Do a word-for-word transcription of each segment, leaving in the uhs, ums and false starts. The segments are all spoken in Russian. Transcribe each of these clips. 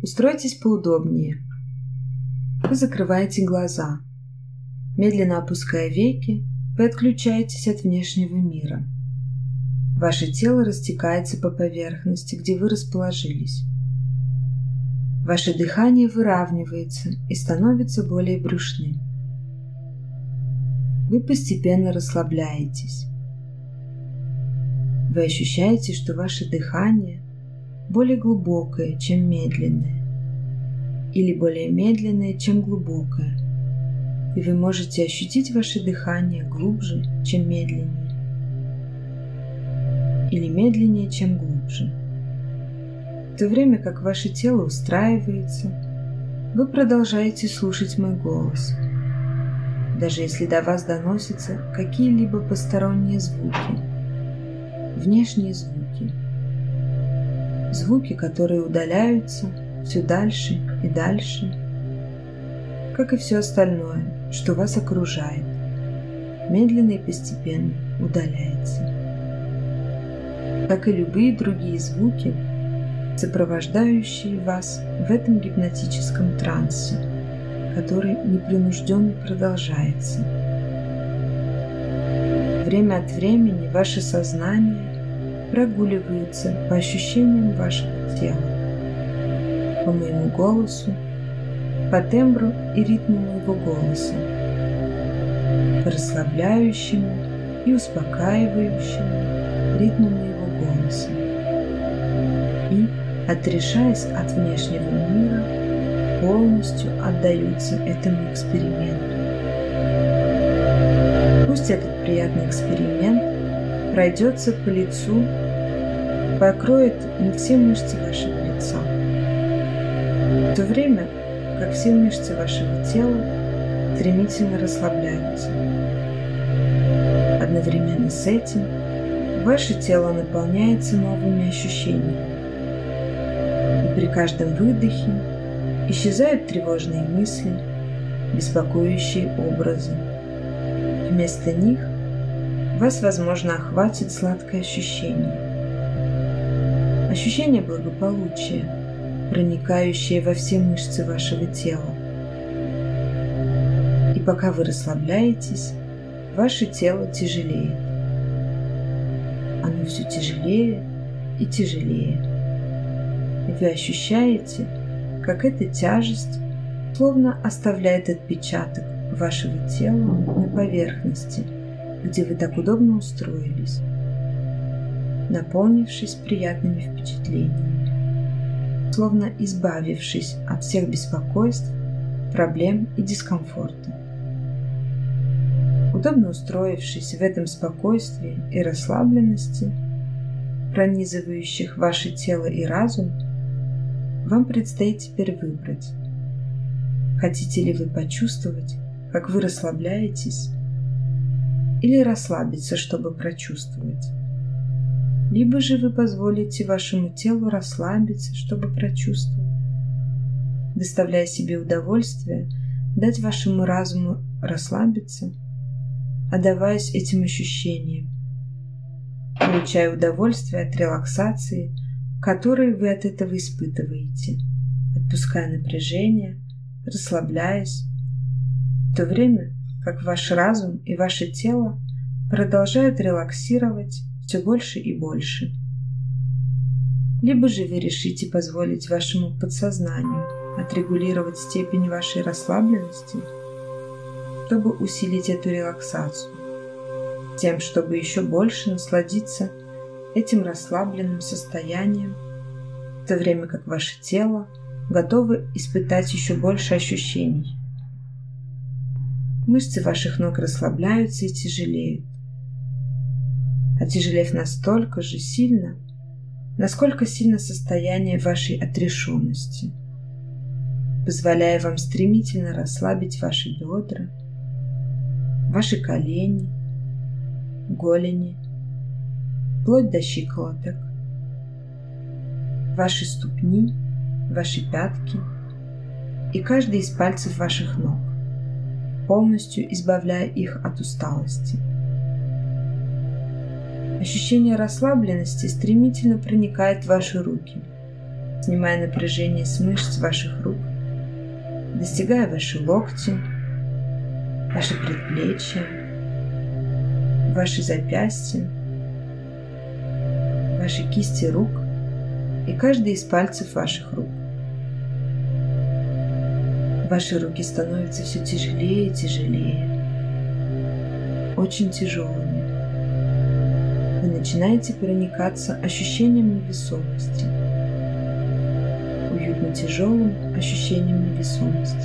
Устройтесь поудобнее. Вы закрываете глаза. Медленно опуская веки, вы отключаетесь от внешнего мира. Ваше тело растекается по поверхности, где вы расположились. Ваше дыхание выравнивается и становится более брюшным. Вы постепенно расслабляетесь. Вы ощущаете, что ваше дыхание более глубокое, чем медленное, или более медленное, чем глубокое, и вы можете ощутить ваше дыхание глубже, чем медленнее, или медленнее, чем глубже. В то время как ваше тело устраивается, вы продолжаете слушать мой голос, даже если до вас доносятся какие-либо посторонние звуки, внешние звуки, звуки, которые удаляются все дальше и дальше, как и все остальное, что вас окружает, медленно и постепенно удаляется. Как и любые другие звуки, сопровождающие вас в этом гипнотическом трансе, который непринужденно продолжается. Время от времени ваше сознание прогуливается по ощущениям вашего тела, по моему голосу, по тембру и ритму моего голоса, по расслабляющему и успокаивающему ритму моего голоса и, отрешаясь от внешнего мира, полностью отдаются этому эксперименту. Пусть этот приятный эксперимент пройдется по лицу, покроет не все мышцы вашего лица, в то время как все мышцы вашего тела стремительно расслабляются. Одновременно с этим ваше тело наполняется новыми ощущениями, и при каждом выдохе исчезают тревожные мысли, беспокоящие образы. Вместо них вас, возможно, охватит сладкое ощущение. Ощущение благополучия, проникающее во все мышцы вашего тела. И пока вы расслабляетесь, ваше тело тяжелеет. Оно все тяжелее и тяжелее. И вы ощущаете, как эта тяжесть словно оставляет отпечаток вашего тела на поверхности, где вы так удобно устроились, наполнившись приятными впечатлениями, словно избавившись от всех беспокойств, проблем и дискомфорта. Удобно устроившись в этом спокойствии и расслабленности, пронизывающих ваше тело и разум, вам предстоит теперь выбрать, хотите ли вы почувствовать, как вы расслабляетесь, или расслабиться, чтобы прочувствовать. Либо же вы позволите вашему телу расслабиться, чтобы прочувствовать, доставляя себе удовольствие, дать вашему разуму расслабиться, отдаваясь этим ощущениям, получая удовольствие от релаксации, которую вы от этого испытываете, отпуская напряжение, расслабляясь, в то время как ваш разум и ваше тело продолжают релаксировать все больше и больше. Либо же вы решите позволить вашему подсознанию отрегулировать степень вашей расслабленности, чтобы усилить эту релаксацию, тем, чтобы еще больше насладиться этим расслабленным состоянием, в то время как ваше тело готово испытать еще больше ощущений. Мышцы ваших ног расслабляются и тяжелеют, отяжелев настолько же сильно, насколько сильно состояние вашей отрешенности, позволяя вам стремительно расслабить ваши бедра, ваши колени, голени, вплоть до щиколоток, ваши ступни, ваши пятки и каждый из пальцев ваших ног, полностью избавляя их от усталости. Ощущение расслабленности стремительно проникает в ваши руки, снимая напряжение с мышц ваших рук, достигая ваши локти, ваши предплечья, ваши запястья, ваши кисти рук и каждый из пальцев ваших рук. Ваши руки становятся все тяжелее и тяжелее, очень тяжелыми. Вы начинаете проникаться ощущением невесомости, уютно тяжелым ощущением невесомости.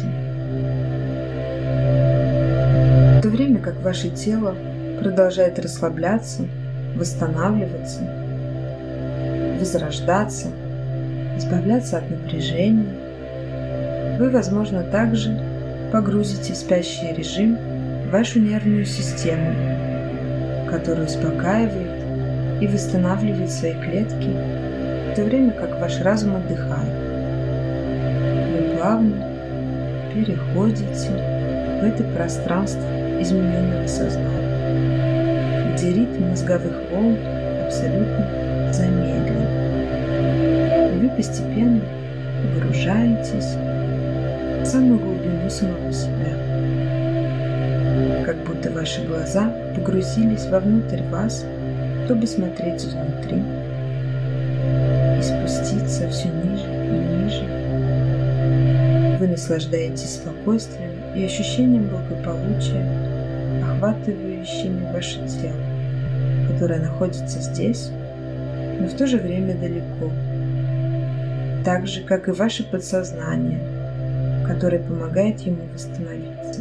В то время как ваше тело продолжает расслабляться, восстанавливаться, возрождаться, избавляться от напряжения, вы, возможно, также погрузите в спящий режим вашу нервную систему, которая успокаивает и восстанавливает свои клетки, в то время как ваш разум отдыхает. Вы плавно переходите в это пространство измененного сознания, где ритм мозговых волн абсолютно замедлен. И вы постепенно погружаетесь в самую глубину самого себя, как будто ваши глаза погрузились вовнутрь вас, чтобы смотреть изнутри и спуститься все ниже и ниже. Вы наслаждаетесь спокойствием и ощущением благополучия, охватывающими ваше тело, которое находится здесь, но в то же время далеко, так же, как и ваше подсознание, которое помогает ему восстановиться.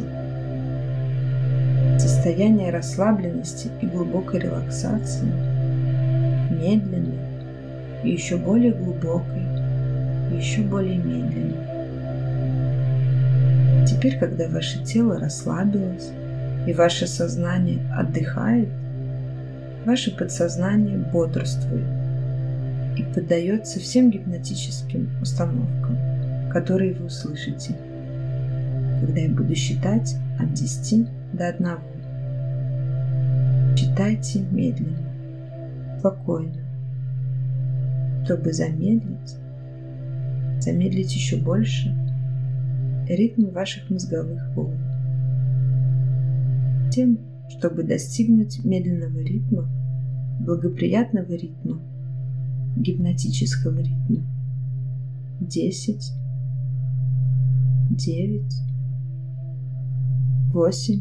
Состояние расслабленности и глубокой релаксации, медленной и еще более глубокой, и еще более медленной. Теперь, когда ваше тело расслабилось и ваше сознание отдыхает, ваше подсознание бодрствует и поддается всем гипнотическим установкам, которые вы услышите, когда я буду считать от десяти до одного. Считайте медленно, спокойно, чтобы замедлить, замедлить еще больше ритм ваших мозговых волн. Тем, чтобы достигнуть медленного ритма, благоприятного ритма, гипнотического ритма. Десять, девять, восемь.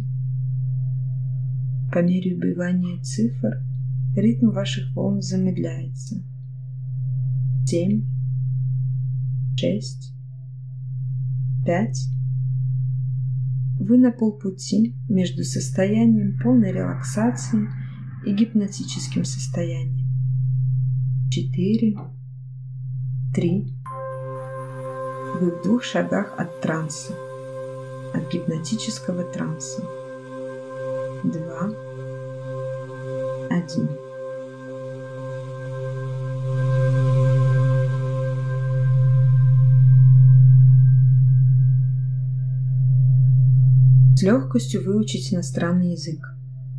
По мере убывания цифр ритм ваших волн замедляется. Семь, шесть, пять. Вы на полпути между состоянием полной релаксации и гипнотическим состоянием. Четыре, три. Вы в двух шагах от транса, от гипнотического транса. Два, один. С легкостью выучить иностранный язык.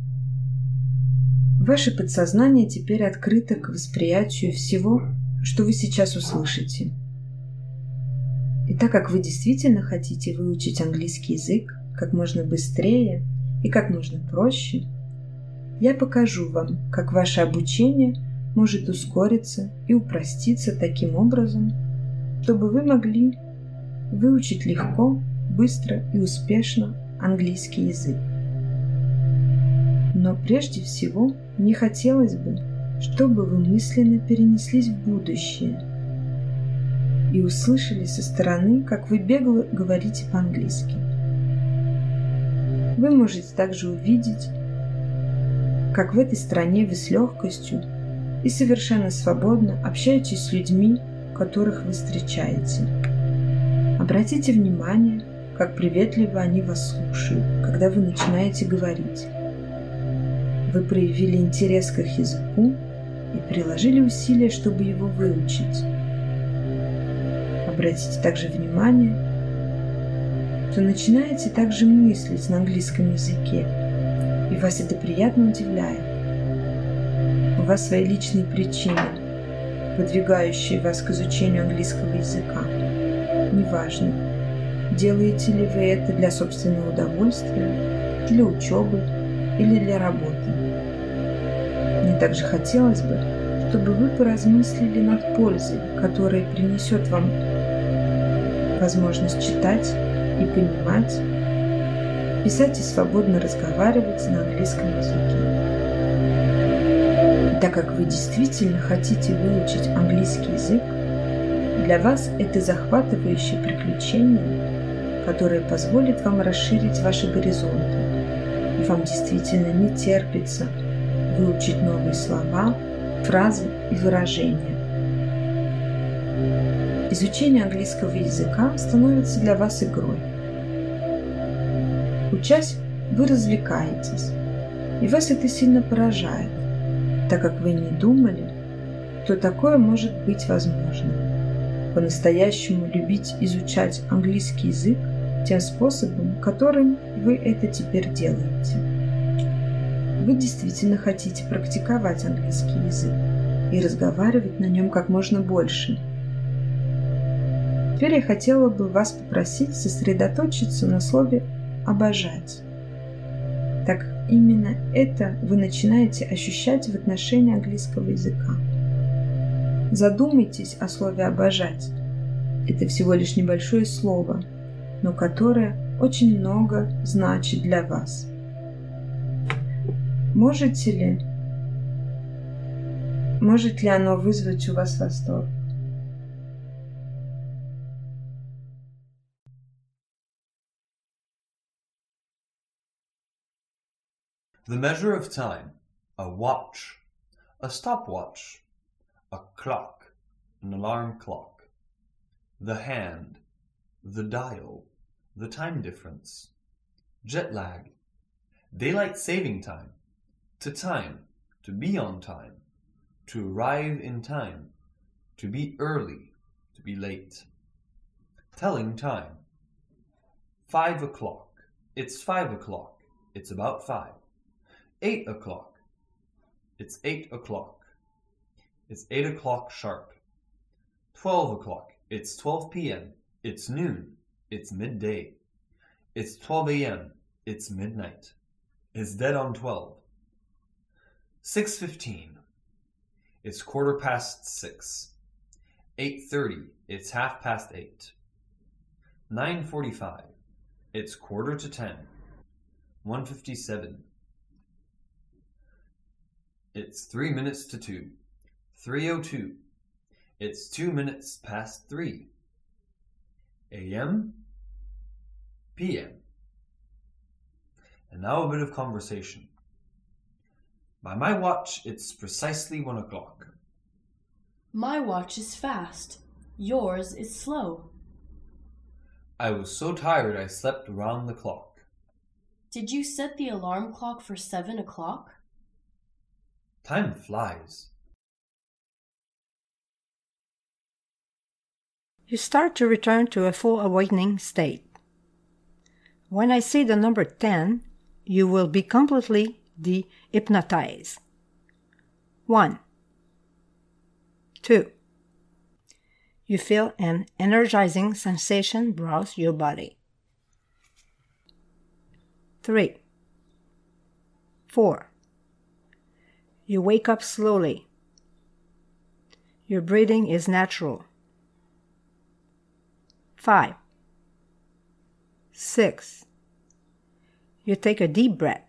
Ваше подсознание теперь открыто к восприятию всего, что вы сейчас услышите. И так как вы действительно хотите выучить английский язык как можно быстрее и как можно проще, я покажу вам, как ваше обучение может ускориться и упроститься таким образом, чтобы вы могли выучить легко, быстро и успешно английский язык. Но прежде всего мне хотелось бы, чтобы вы мысленно перенеслись в будущее и услышали со стороны, как вы бегло говорите по-английски. Вы можете также увидеть, как в этой стране вы с легкостью и совершенно свободно общаетесь с людьми, которых вы встречаете. Обратите внимание, как приветливо они вас слушают, когда вы начинаете говорить. Вы проявили интерес к их языку и приложили усилия, чтобы его выучить. Обратите также внимание, что начинаете также мыслить на английском языке, и вас это приятно удивляет. У вас свои личные причины, подвигающие вас к изучению английского языка. Неважно, делаете ли вы это для собственного удовольствия, для учебы или для работы. Мне также хотелось бы, чтобы вы поразмыслили над пользой, которая принесет вам возможность читать и понимать, писать и свободно разговаривать на английском языке. И так как вы действительно хотите выучить английский язык, для вас это захватывающее приключение, которое позволит вам расширить ваши горизонты, и вам действительно не терпится выучить новые слова, фразы и выражения. Изучение английского языка становится для вас игрой. Учась, вы развлекаетесь, и вас это сильно поражает, так как вы не думали, что такое может быть возможно. По-настоящему любить изучать английский язык тем способом, которым вы это теперь делаете. Вы действительно хотите практиковать английский язык и разговаривать на нем как можно больше. Теперь я хотела бы вас попросить сосредоточиться на слове «обожать», так как именно это вы начинаете ощущать в отношении английского языка. Задумайтесь о слове «обожать». Это всего лишь небольшое слово, но которое очень много значит для вас. Можете ли, может ли оно вызвать у вас восторг? The measure of time, a watch, a stopwatch, a clock, an alarm clock, the hand, the dial, the time difference, jet lag, daylight saving time, to time, to be on time, to arrive in time, to be early, to be late, telling time, five o'clock, it's five o'clock, it's about five. Eight o'clock. It's eight o'clock. It's eight o'clock sharp. Twelve o'clock. It's twelve p.m. It's noon. It's midday. It's twelve a.m. It's midnight. It's dead on twelve. Six fifteen. It's quarter past six. Eight thirty. It's half past eight. Nine forty-five. It's quarter to ten. One fifty-seven. It's three minutes to two. Three oh two. It's two minutes past three. A M. P M. And now a bit of conversation. By my watch, it's precisely one o'clock. My watch is fast. Yours is slow. I was so tired I slept around the clock. Did you set the alarm clock for seven o'clock? Time flies. You start to return to a full awakening state. When I say the number ten, you will be completely de-hypnotized. One. Two. You feel an energizing sensation browse your body. Three. Four. You wake up slowly. Your breathing is natural. Five. Six. You take a deep breath.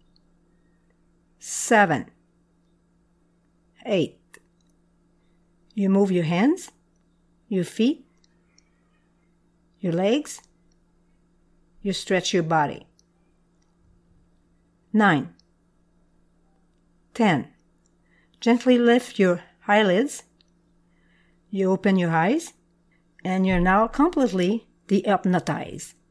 Seven. Eight. You move your hands, your feet, your legs. You stretch your body. Nine. Ten. Gently lift your eyelids. You open your eyes, and you're now completely de-hypnotized.